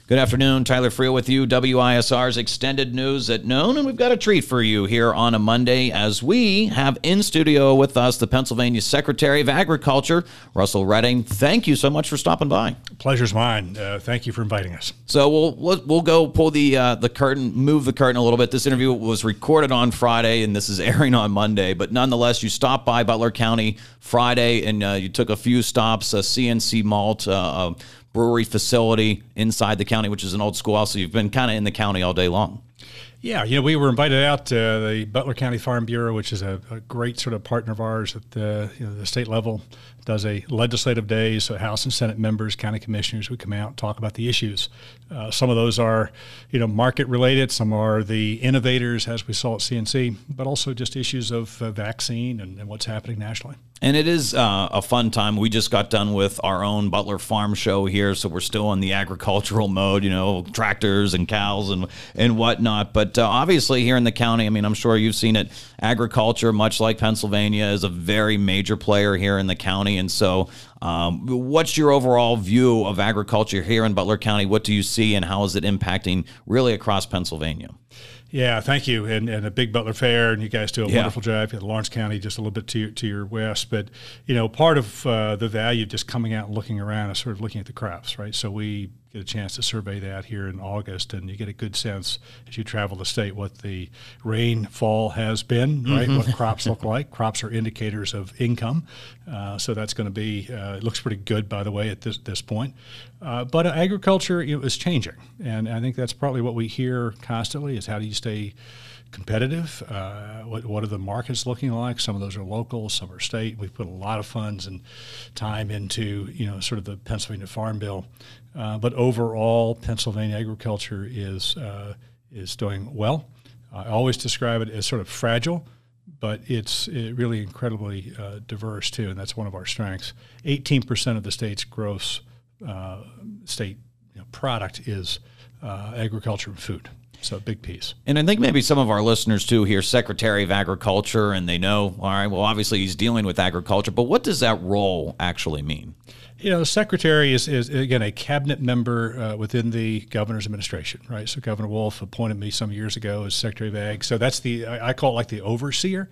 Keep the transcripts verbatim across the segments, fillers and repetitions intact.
Good afternoon. Tyler Friel with you, W I S R's Extended News at noon, and we've got a treat for you here on a Monday as we have in studio with us the Pennsylvania Secretary of Agriculture, Russell Redding. Thank you so much for stopping by. Pleasure's mine. Uh, thank you for inviting us. So we'll we'll, we'll go pull the uh, the curtain, move the curtain a little bit. This interview was recorded on Friday, and this is airing on Monday. But nonetheless, you stopped by Butler County Friday, and uh, you took a few stops, a C N C Malt, uh, a brewery facility inside the county, which is an old schoolhouse. So you've been kind of in the county all day long. Yeah, you know, we were invited out to uh, the Butler County Farm Bureau, which is a, a great sort of partner of ours at the, you know, the state level, does a legislative day, so House and Senate members, county commissioners would come out and talk about the issues. Uh, some of those are, you know, market related. Some are the innovators, as we saw at C N C, but also just issues of uh, vaccine and, and what's happening nationally. And it is uh, a fun time. We just got done with our own Butler Farm Show here, so we're still in the agricultural mode, you know, tractors and cows and, and whatnot. But uh, obviously here in the county, I mean, I'm sure you've seen it, agriculture, much like Pennsylvania, is a very major player here in the county. And so um, what's your overall view of agriculture here in Butler County? What do you see, and how is it impacting really across Pennsylvania? Yeah, thank you. And, and a big Butler Fair, and you guys do a yeah. wonderful job. You have Lawrence County just a little bit to your, to your west. But, you know, part of uh, the value of just coming out and looking around is sort of looking at the crops, right? So we get a chance to survey that here in August, and you get a good sense as you travel the state what the rainfall has been, right? Mm-hmm. What crops look like. Crops are indicators of income. Uh, so that's going to be, uh, it looks pretty good, by the way, at this, this point. Uh, but agriculture, you know, is changing. And I think that's probably what we hear constantly is how do you stay competitive? Uh, what, what are the markets looking like? Some of those are local, some are state. We've put a lot of funds and time into, you know, sort of the Pennsylvania Farm Bill. Uh, but overall, Pennsylvania agriculture is uh, is doing well. I always describe it as sort of fragile, but it's it really incredibly uh, diverse too, and that's one of our strengths. eighteen percent of the state's gross uh, state you know, product is uh, agriculture and food. So a big piece. And I think maybe some of our listeners too hear Secretary of Agriculture and they know, all right, well, obviously he's dealing with agriculture, but what does that role actually mean? You know, the secretary is, is again, a cabinet member uh, within the governor's administration, right? So Governor Wolf appointed me some years ago as Secretary of Ag. So that's the, I, I call it like the overseer.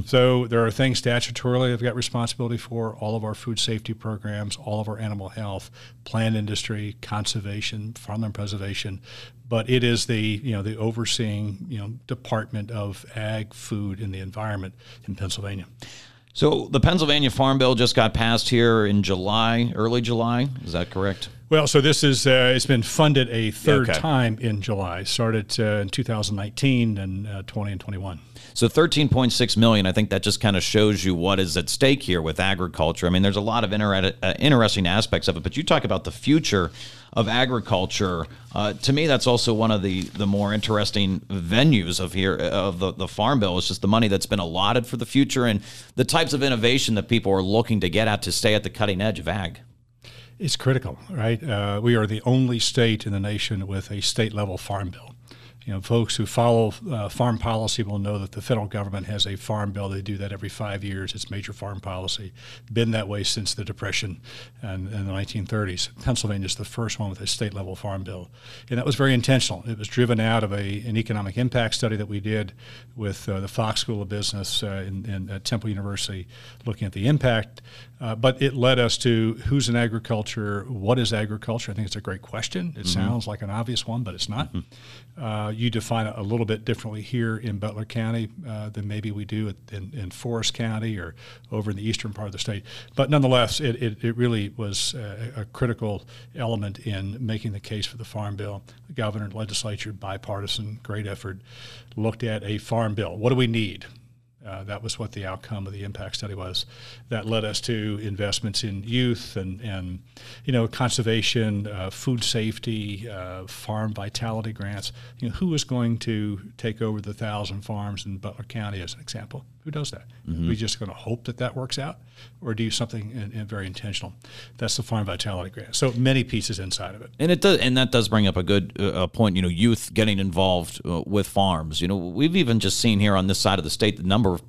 So there are things statutorily I've got responsibility for, all of our food safety programs, all of our animal health, plant industry, conservation, farmland preservation. But it is the, you know, the overseeing, you know, Department of Ag, Food, and the Environment in Pennsylvania. So the Pennsylvania Farm Bill just got passed here in July, early July. Is that correct? Well, so this is, uh, it's been funded a third okay. time in July. Started uh, in two thousand nineteen and uh, twenty and twenty-one. So thirteen point six million dollars, I think that just kind of shows you what is at stake here with agriculture. I mean, there's a lot of inter- uh, interesting aspects of it, but you talk about the future of agriculture. Uh, to me, that's also one of the, the more interesting venues of here of the, the Farm Bill. It's just the money that's been allotted for the future and the types of innovation that people are looking to get at to stay at the cutting edge of ag. It's critical, right? Uh, we are the only state in the nation with a state-level farm bill. You know, folks who follow uh, farm policy will know that the federal government has a farm bill. They do that every five years. It's major farm policy. Been that way since the Depression and in the nineteen thirties. Pennsylvania is the first one with a state-level farm bill. And that was very intentional. It was driven out of a, an economic impact study that we did with uh, the Fox School of Business uh, in, in, at Temple University, looking at the impact. Uh, but it led us to who's in agriculture, what is agriculture? I think it's a great question. It mm-hmm. sounds like an obvious one, but it's not. Mm-hmm. Uh, you define it a little bit differently here in Butler County uh, than maybe we do in, in Forest County or over in the eastern part of the state. But nonetheless, it, it, it really was a, a critical element in making the case for the Farm Bill. The governor and legislature, bipartisan, great effort, looked at a farm bill. What do we need? Uh, that was what the outcome of the impact study was. That led us to investments in youth and, and you know, conservation, uh, food safety, uh, farm vitality grants. You know, who is going to take over the thousand farms in Butler County, as an example? Who does that? Mm-hmm. Are we just going to hope that that works out, or do something in, in very intentional? That's the farm vitality grant. So many pieces inside of it. And it does, and that does bring up a good uh, point. You know, youth getting involved uh, with farms. You know, we've even just seen here on this side of the state the number of people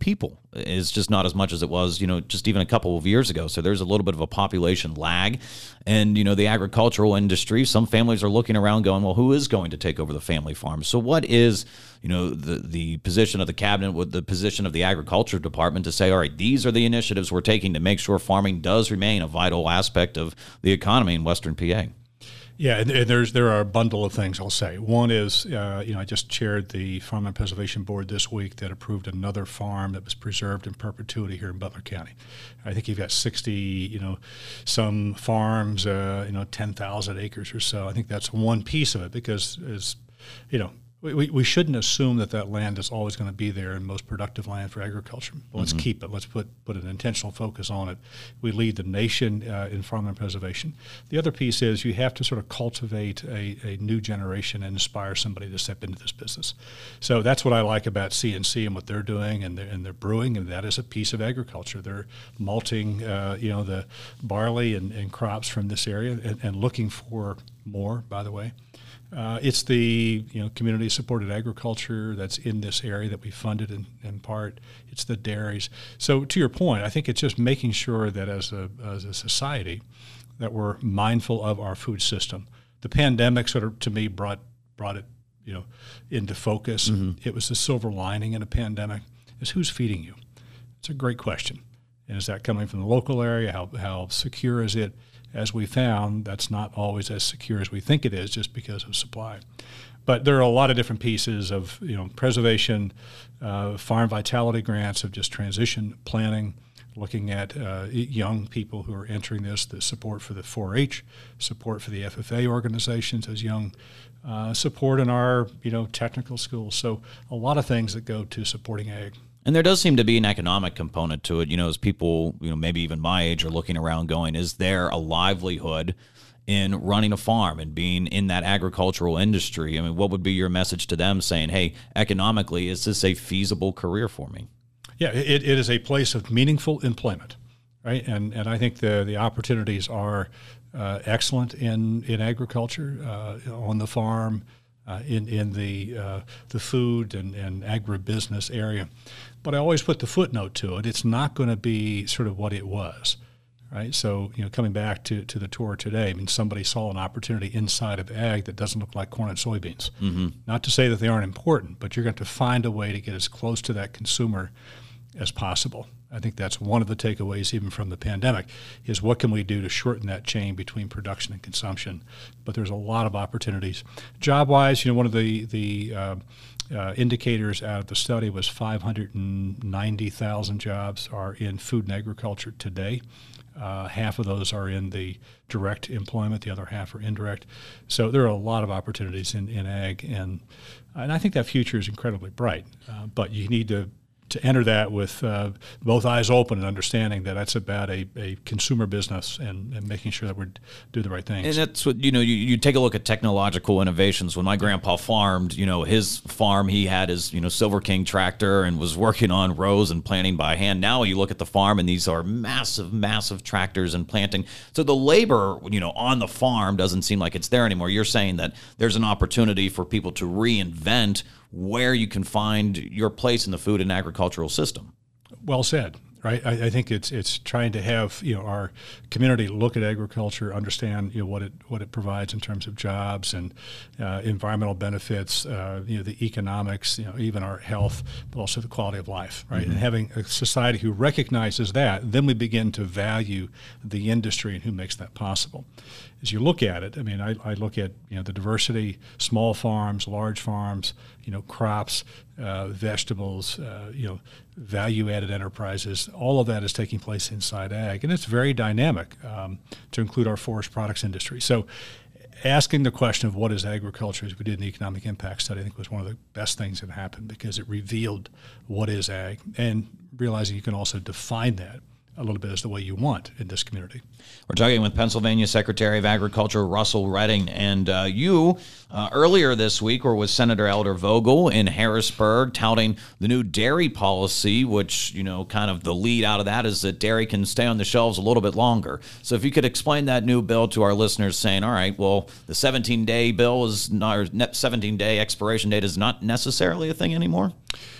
is just not as much as it was, you know, just even a couple of years ago. So there's a little bit of a population lag. And, you know, the agricultural industry, some families are looking around going, well, who is going to take over the family farm? So what is, you know, the, the position of the cabinet with the position of the agriculture department to say, all right, these are the initiatives we're taking to make sure farming does remain a vital aspect of the economy in Western P A? Yeah, and there's there are a bundle of things I'll say. One is, uh, you know, I just chaired the Farmland Preservation Board this week that approved another farm that was preserved in perpetuity here in Butler County. I think you've got sixty, you know, some farms, uh, you know, ten thousand acres or so. I think that's one piece of it because, as you know, we, we shouldn't assume that that land is always going to be there and most productive land for agriculture. Well, let's mm-hmm. keep it. Let's put, put an intentional focus on it. We lead the nation uh, in farmland preservation. The other piece is you have to sort of cultivate a, a new generation and inspire somebody to step into this business. So that's what I like about C N C and what they're doing, and they're, and they're brewing, and that is a piece of agriculture. They're malting, uh, you know, the barley and, and crops from this area and, and looking for more, by the way. Uh, it's the you know community-supported agriculture that's in this area that we funded in, in part. It's the dairies. So to your point, I think it's just making sure that as a as a society that we're mindful of our food system. The pandemic sort of, to me, brought brought it you know into focus. Mm-hmm. It was the silver lining in a pandemic is who's feeding you. It's a great question. And is that coming from the local area? How how secure is it? As we found, that's not always as secure as we think it is just because of supply. But there are a lot of different pieces of you know preservation, uh, farm vitality grants of just transition planning, looking at uh, young people who are entering this, the support for the four H, support for the F F A organizations as young, uh, support in our you know technical schools. So a lot of things that go to supporting ag. And there does seem to be an economic component to it, you know, as people, you know, maybe even my age are looking around going, is there a livelihood in running a farm and being in that agricultural industry? I mean, what would be your message to them saying, hey, economically, is this a feasible career for me? Yeah, it, it is a place of meaningful employment, right? And and I think the, the opportunities are uh, excellent in, in agriculture, uh, on the farm, Uh, in in the uh, the food and, and agribusiness area. But I always put the footnote to it. It's not going to be sort of what it was, right? So, you know, coming back to, to the tour today, I mean, somebody saw an opportunity inside of ag that doesn't look like corn and soybeans. Mm-hmm. Not to say that they aren't important, but you're going to find a way to get as close to that consumer as possible. I think that's one of the takeaways even from the pandemic is what can we do to shorten that chain between production and consumption. But there's a lot of opportunities. Job-wise, you know, one of the, the uh, uh, indicators out of the study was five hundred ninety thousand jobs are in food and agriculture today. Uh, half of those are in the direct employment, the other half are indirect. So there are a lot of opportunities in, in ag, and, and I think that future is incredibly bright. Uh, but you need to to enter that with uh, both eyes open and understanding that that's about a, a consumer business and, and making sure that we do the right things. And that's what, you know, you, you take a look at technological innovations. When my grandpa farmed, you know, his farm, he had his, you know, Silver King tractor and was working on rows and planting by hand. Now you look at the farm and these are massive, massive tractors and planting. So the labor, you know, on the farm doesn't seem like it's there anymore. You're saying that there's an opportunity for people to reinvent where you can find your place in the food and agricultural system. Well said. Right, I, I think it's it's trying to have you know our community look at agriculture, understand you know what it what it provides in terms of jobs and uh, environmental benefits, uh, you know the economics, you know even our health, but also the quality of life. Right, mm-hmm. And having a society who recognizes that, then we begin to value the industry and who makes that possible. As you look at it, I mean, I, I look at you know the diversity, small farms, large farms, you know crops, uh, vegetables, uh, you know value-added enterprises. All of that is taking place inside ag, and it's very dynamic um, to include our forest products industry. So asking the question of what is agriculture, as we did in the economic impact study, I think was one of the best things that happened because it revealed what is ag, and realizing you can also define that a little bit as the way you want in this community. We're talking with Pennsylvania Secretary of Agriculture Russell Redding, and uh, you uh, earlier this week were with Senator Elder Vogel in Harrisburg touting the new dairy policy, which, you know, kind of the lead out of that is that dairy can stay on the shelves a little bit longer. So if you could explain that new bill to our listeners saying, all right, well, the seventeen-day bill is not, or seventeen-day expiration date is not necessarily a thing anymore?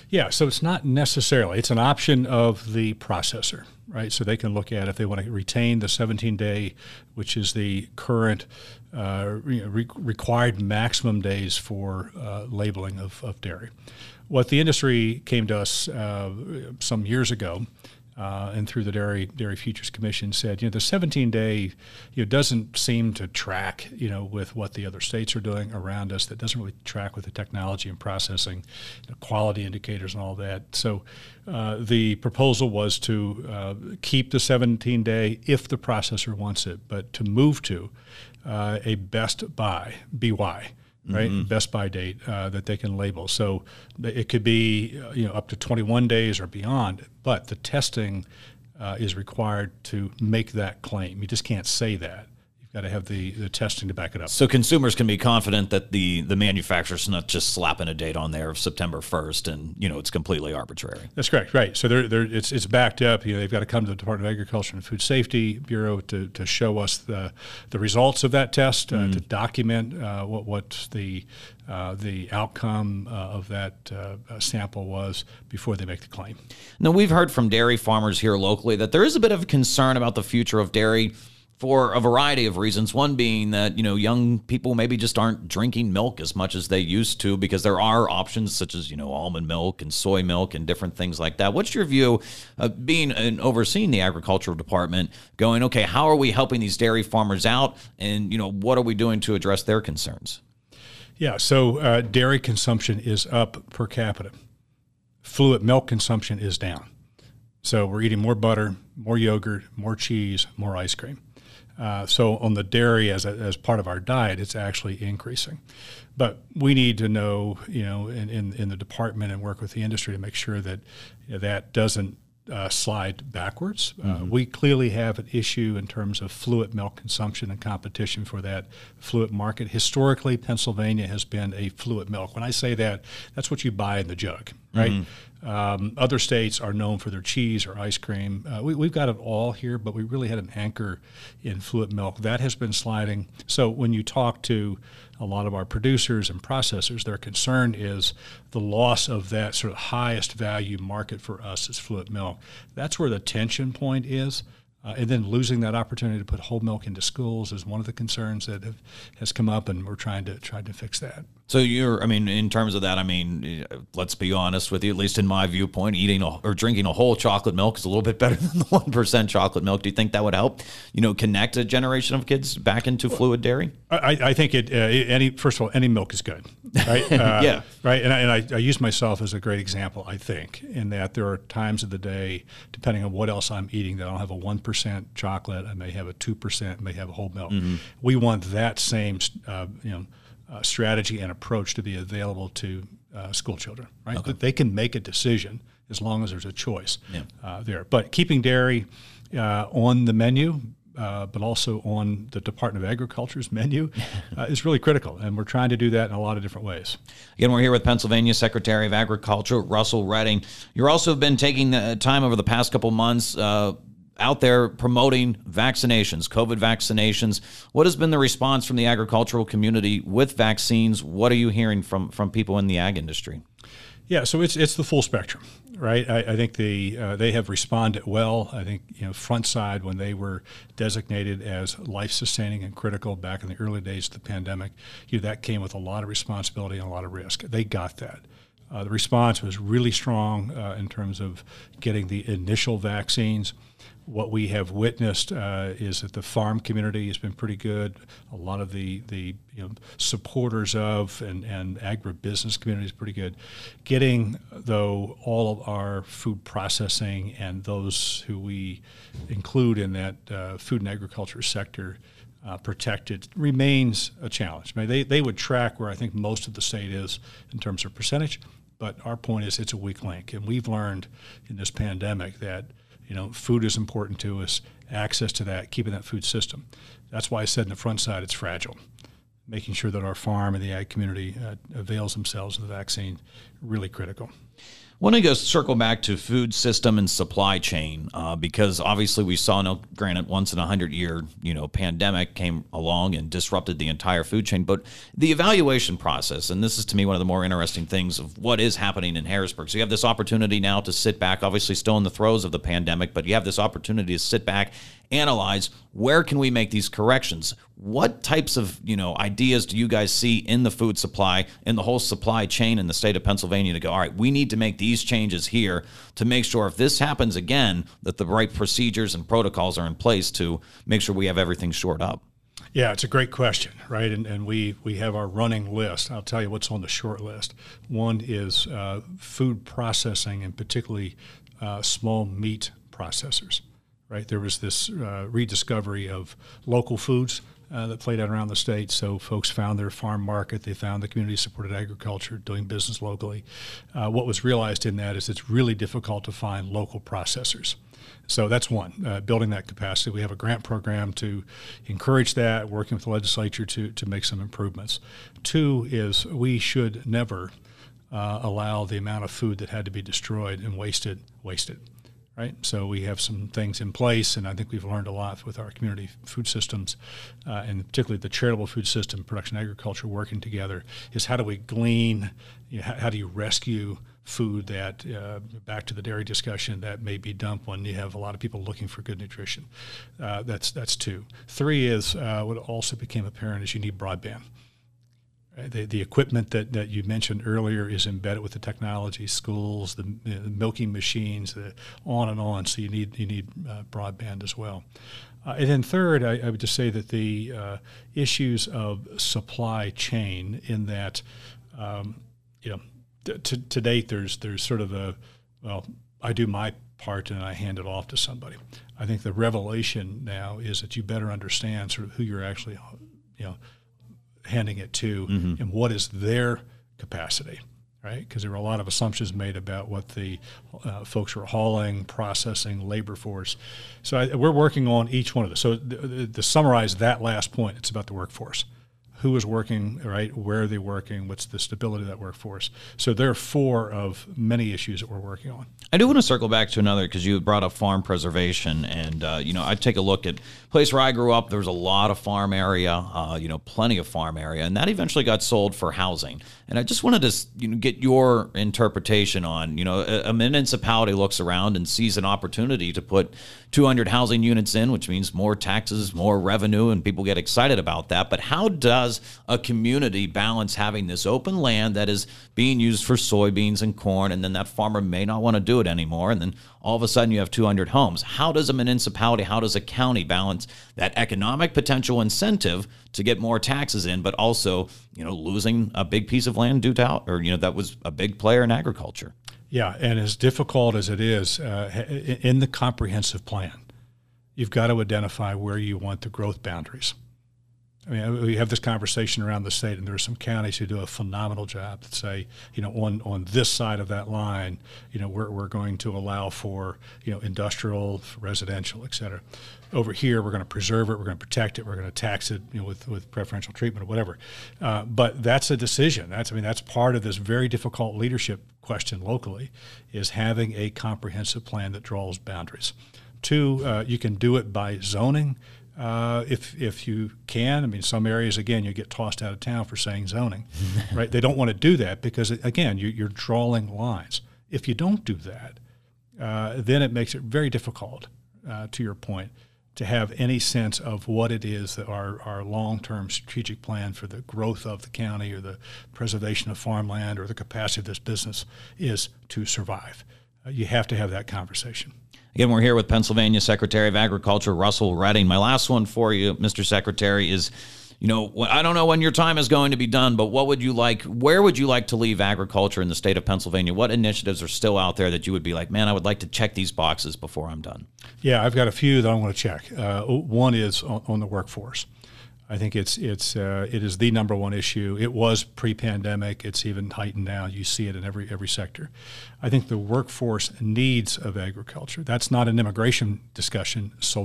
Yeah, so it's not necessarily. It's an option of the processor, right? So they can look at if they want to retain the seventeen day, which is the current uh, re- required maximum days for uh, labeling of, of dairy. What the industry came to us uh, some years ago, Uh, and through the Dairy Dairy Futures Commission said, you know, the seventeen day, you know, doesn't seem to track, you know, with what the other states are doing around us. That doesn't really track with the technology and processing, the quality indicators and all that. So uh, the proposal was to uh, keep the seventeen day if the processor wants it, but to move to uh, a best buy, B Y. Right, mm-hmm. best buy date uh, that they can label. So it could be uh, you know up to twenty-one days or beyond, but the testing uh, is required to make that claim. You just can't say that. You've got to have the, the testing to back it up. So consumers can be confident that the the manufacturer's not just slapping a date on there of September first, and you know it's completely arbitrary. That's correct, right? So they're, they're, it's it's backed up. You know, they've got to come to the Department of Agriculture and Food Safety Bureau to, to show us the the results of that test, uh, mm. to document uh, what what the uh, the outcome uh, of that uh, sample was before they make the claim. Now we've heard from dairy farmers here locally that there is a bit of concern about the future of dairy, for a variety of reasons. One being that, you know, young people maybe just aren't drinking milk as much as they used to because there are options such as, you know, almond milk and soy milk and different things like that. What's your view of being and overseeing the agricultural department going, okay, how are we helping these dairy farmers out? And, you know, what are we doing to address their concerns? Yeah, so uh, dairy consumption is up per capita. Fluid milk consumption is down. So we're eating more butter, more yogurt, more cheese, more ice cream. Uh, so on the dairy as a, as part of our diet, it's actually increasing. But we need to know, you know, in, in, in the department and work with the industry to make sure that you know, that doesn't uh, slide backwards. Mm-hmm. Uh, we clearly have an issue in terms of fluid milk consumption and competition for that fluid market. Historically, Pennsylvania has been a fluid milk. When I say that, that's what you buy in the jug, right? Mm-hmm. Um, other states are known for their cheese or ice cream. Uh, we, we've got it all here, but we really had an anchor in fluid milk. That has been sliding. So when you talk to a lot of our producers and processors, their concern is the loss of that sort of highest value market for us is fluid milk. That's where the tension point is. Uh, and then losing that opportunity to put whole milk into schools is one of the concerns that have, has come up, and we're trying to try to fix that. So you're, I mean, in terms of that, I mean, let's be honest with you, at least in my viewpoint, eating a, or drinking a whole chocolate milk is a little bit better than the one percent chocolate milk. Do you think that would help, you know, connect a generation of kids back into fluid dairy? I, I think it, uh, any, first of all, any milk is good, right? Uh, yeah. Right. And, I, and I, I use myself as a great example, I think, in that there are times of the day, depending on what else I'm eating, that I'll have a one percent chocolate, I may have a two percent, may have a whole milk. Mm-hmm. We want that same, uh, you know, Uh, strategy and approach to be available to uh, school children, right? Okay. They can make a decision as long as there's a choice yeah. uh, there. But keeping dairy uh, on the menu, uh, but also on the Department of Agriculture's menu uh, is really critical, and we're trying to do that in a lot of different ways. Again, we're here with Pennsylvania Secretary of Agriculture, Russell Redding. You've also been taking the time over the past couple months uh, out there promoting vaccinations, COVID vaccinations. What has been the response from the agricultural community with vaccines? What are you hearing from, from people in the ag industry? Yeah, so it's it's the full spectrum, right? I, I think the uh, they have responded well. I think, you know, Frontside, when they were designated as life-sustaining and critical back in the early days of the pandemic, you know, that came with a lot of responsibility and a lot of risk. They got that. Uh, the response was really strong uh, in terms of getting the initial vaccines. What we have witnessed uh, is that the farm community has been pretty good. A lot of the, the you know, supporters of and, and agribusiness community is pretty good. Getting, though, all of our food processing and those who we include in that uh, food and agriculture sector uh, protected remains a challenge. I mean, they, they would track where I think most of the state is in terms of percentage, but our point is it's a weak link. And we've learned in this pandemic that You know, food is important to us, access to that, keeping that food system. That's why I said in the front side it's fragile. Making sure that our farm and the ag community uh, avails themselves of the vaccine, really critical. I want to go circle back to food system and supply chain uh, because obviously we saw, no, granted, once in a hundred year, you know, pandemic came along and disrupted the entire food chain. But the evaluation process, and this is to me one of the more interesting things of what is happening in Harrisburg. So you have this opportunity now to sit back, obviously still in the throes of the pandemic, but you have this opportunity to sit back, analyze where can we make these corrections. What types of, you know, ideas do you guys see in the food supply, in the whole supply chain in the state of Pennsylvania to go, all right, we need to make these changes here to make sure if this happens again, that the right procedures and protocols are in place to make sure we have everything shored up? Yeah, it's a great question, right? And, and we, we have our running list. I'll tell you what's on the short list. One is uh, food processing, and particularly uh, small meat processors. Right, there was this uh, rediscovery of local foods uh, that played out around the state. So folks found their farm market, they found the community-supported agriculture, doing business locally. Uh, what was realized in that is it's really difficult to find local processors. So that's one, uh, building that capacity. We have a grant program to encourage that, working with the legislature to to make some improvements. Two is we should never uh, allow the amount of food that had to be destroyed and wasted wasted. Right, so we have some things in place, and I think we've learned a lot with our community food systems, uh, and particularly the charitable food system, production agriculture working together, is how do we glean, you know, how, how do you rescue food that, uh, back to the dairy discussion, that may be dumped when you have a lot of people looking for good nutrition. Uh, that's, that's two. Three is uh, what also became apparent is you need broadband. The, the equipment that, that you mentioned earlier is embedded with the technology, schools, the, you know, the milking machines, the on and on. So you need you need uh, broadband as well. Uh, and then third, I, I would just say that the uh, issues of supply chain, in that, um, you know, to, to date there's there's sort of a, well, I do my part and I hand it off to somebody. I think the revelation now is that you better understand sort of who you're actually, you know, handing it to, mm-hmm. and what is their capacity, right? Because there were a lot of assumptions made about what the uh, folks were hauling, processing, labor force. So I, we're working on each one of those. So th- th- to summarize that last point, it's about the workforce. Who is working, right? Where are they working? What's the stability of that workforce? So there are four of many issues that we're working on. I do want to circle back to another, because you brought up farm preservation, and uh, you know, I take a look at a place where I grew up. There was a lot of farm area, uh, you know, plenty of farm area, and that eventually got sold for housing. And I just wanted to, you know, get your interpretation on, you know, a, a municipality looks around and sees an opportunity to put two hundred housing units in, which means more taxes, more revenue, and people get excited about that. But how does a community balance having this open land that is being used for soybeans and corn, and then that farmer may not want to do it anymore, and then all of a sudden you have two hundred homes? How does a municipality, how does a county balance that economic potential incentive to get more taxes in, but also, you know, losing a big piece of land due to, or, you know, that was a big player in agriculture? Yeah, and as difficult as it is, uh, in the comprehensive plan, you've got to identify where you want the growth boundaries. I mean, we have this conversation around the state, and there are some counties who do a phenomenal job that say, you know, on, on this side of that line, you know, we're, we're going to allow for, you know, industrial, residential, et cetera. Over here, we're going to preserve it, we're going to protect it, we're going to tax it, you know, with, with preferential treatment or whatever. Uh, but that's a decision. That's, I mean, that's part of this very difficult leadership question locally, is having a comprehensive plan that draws boundaries. Two, uh, you can do it by zoning. Uh, if if you can. I mean, some areas, again, you get tossed out of town for saying zoning, right? They don't want to do that because, again, you, you're drawing lines. If you don't do that, uh, then it makes it very difficult, uh, to your point, to have any sense of what it is that our, our long-term strategic plan for the growth of the county, or the preservation of farmland, or the capacity of this business is to survive. Uh, you have to have that conversation. Again, we're here with Pennsylvania Secretary of Agriculture, Russell Redding. My last one for you, Mister Secretary, is, you know, I don't know when your time is going to be done, but what would you like, where would you like to leave agriculture in the state of Pennsylvania? What initiatives are still out there that you would be like, man, I would like to check these boxes before I'm done? Yeah, I've got a few that I want to check. Uh, one is on, on the workforce. I think it's it's uh, it is the number one issue. It was pre-pandemic. It's even heightened now. You see it in every every sector. I think the workforce needs of agriculture. That's not an immigration discussion solely.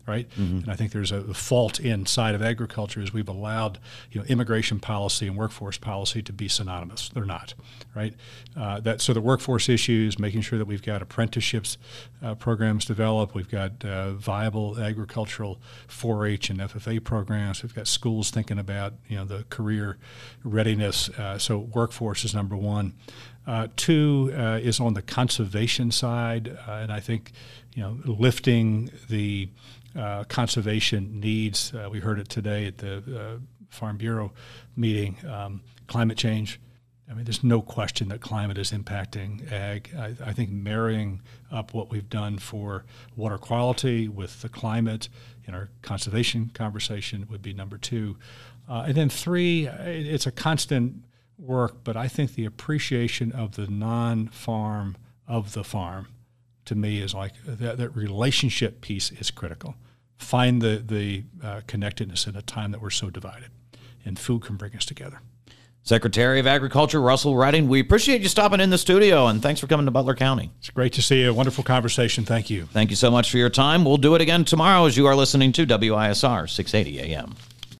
right? Mm-hmm. And I think there's a, a fault inside of agriculture is we've allowed, you know, immigration policy and workforce policy to be synonymous. They're not, right? Uh, that so the workforce issues, making sure that we've got apprenticeships uh, programs developed, we've got uh, viable agricultural four H and F F A programs, we've got schools thinking about, you know, the career readiness. Uh, so workforce is number one. Uh, two uh, is on the conservation side, uh, and I think, you know, lifting the uh, conservation needs. Uh, we heard it today at the uh, Farm Bureau meeting. Um, climate change. I mean, there's no question that climate is impacting ag. I, I think marrying up what we've done for water quality with the climate in our conservation conversation would be number two. Uh, and then three, it's a constant work, but I think the appreciation of the non-farm of the farm, to me, is like that, that relationship piece is critical. Find the, the uh, connectedness in a time that we're so divided, and food can bring us together. Secretary of Agriculture Russell Redding, we appreciate you stopping in the studio, and thanks for coming to Butler County. It's great to see you. Wonderful conversation. Thank you. Thank you so much for your time. We'll do it again tomorrow as you are listening to W I S R six eighty A M.